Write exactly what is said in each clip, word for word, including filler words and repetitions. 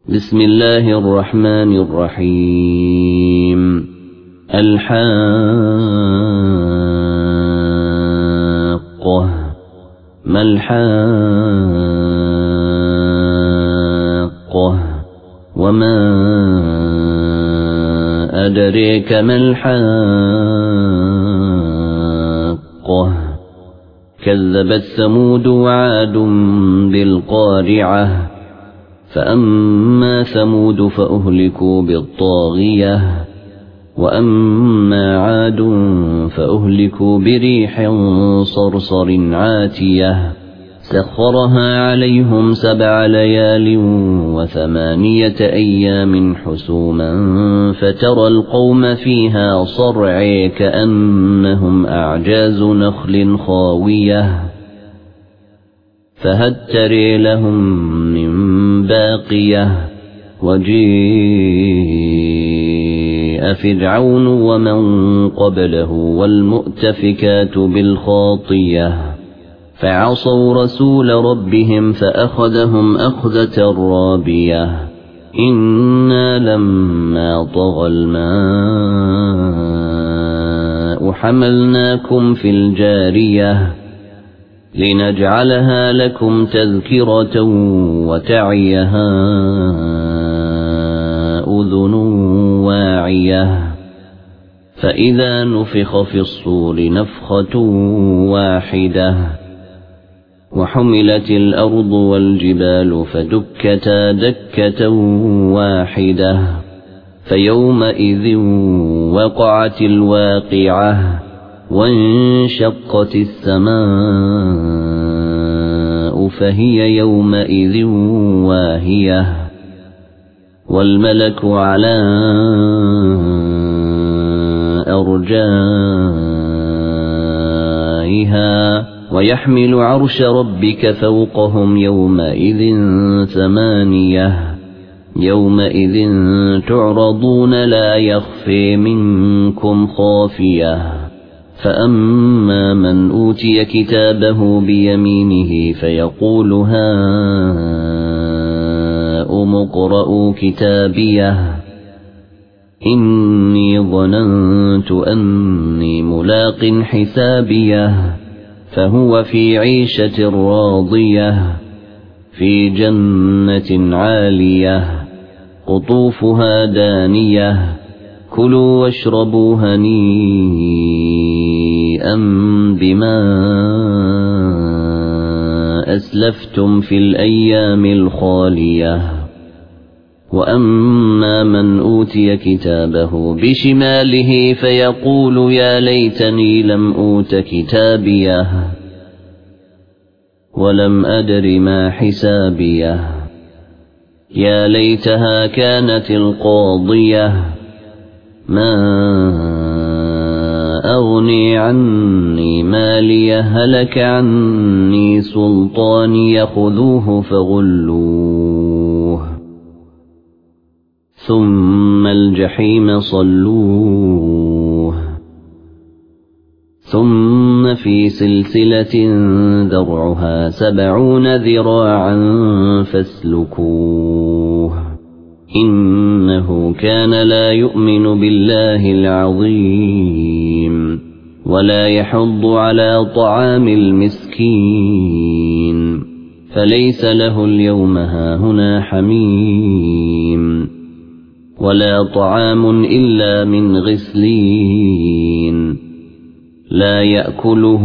بسم الله الرحمن الرحيم. الحاقة. ما الحاقة؟ وما أدريك ما الحاقة؟ كذبت ثمود وعاد بالقارعة. فأما ثمود فأهلكوا بالطاغية، وأما عاد فأهلكوا بريح صرصر عاتية سخرها عليهم سبع ليال وثمانية أيام حسوما فترى القوم فيها صرعى كأنهم أعجاز نخل خاوية فهل ترى لهم من باقية. وجيء فرعون ومن قبله والمؤتفكات بالخاطية فعصوا رسول ربهم فأخذهم أخذة رابية. إنا لما طغى الماء حملناكم في الجارية لنجعلها لكم تذكرة وتعيها أذن واعية. فإذا نفخ في الصور نفخة واحدة وحملت الأرض والجبال فدكتا دكة واحدة فيومئذ وقعت الواقعة وانشقت السماء فهي يومئذ واهية والملك على أرجائها ويحمل عرش ربك فوقهم يومئذ ثمانية. يومئذ تعرضون لا يخفي منكم خافية. فأما من أوتي كتابه بيمينه فيقول هاؤم اقرءوا كتابيه إني ظننت أني ملاق حسابيه فهو في عيشة راضية في جنة عالية قطوفها دانية كلوا واشربوا هنيئا بما أسلفتم في الأيام الخالية. وأما من أوتي كتابه بشماله فيقول يا ليتني لم أوت كتابيه ولم أدر ما حسابيه يا ليتها كانت القاضية ما أغني عني ماليه هلك عني سلطاني خذوه فغلوه ثم الجحيم صلوه ثم في سلسلة ذرعها سبعون ذراعا فاسلكوه إنه كان لا يؤمن بالله العظيم ولا يحض على طعام المسكين فليس له اليوم هاهنا حميم ولا طعام إلا من غسلين لا يأكله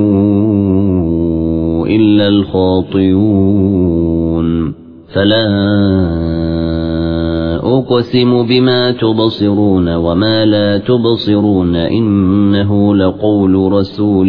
إلا الخاطئون. فلا أقسم بما تبصرون وما لا تبصرون إنه لقول رسول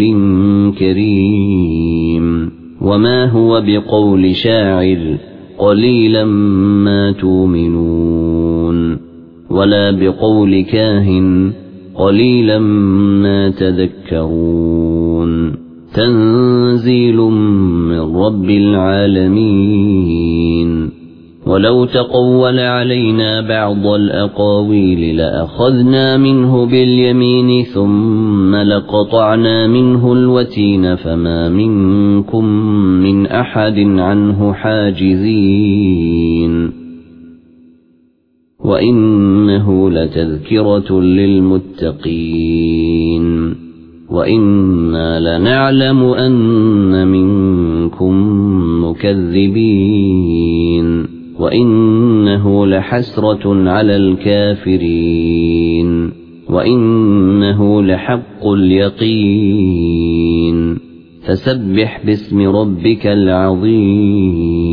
كريم وما هو بقول شاعر قليلا ما تؤمنون ولا بقول كاهن قليلا ما تذكرون. تنزيل من رب العالمين. ولو تقول علينا بعض الأقاويل لأخذنا منه باليمين ثم لقطعنا منه الوتين فما منكم من أحد عنه حاجزين. وإنه لتذكرة للمتقين وإنا لنعلم أن منكم مكذبين وإنه لحسرة على الكافرين وإنه لحق اليقين فسبح باسم ربك العظيم.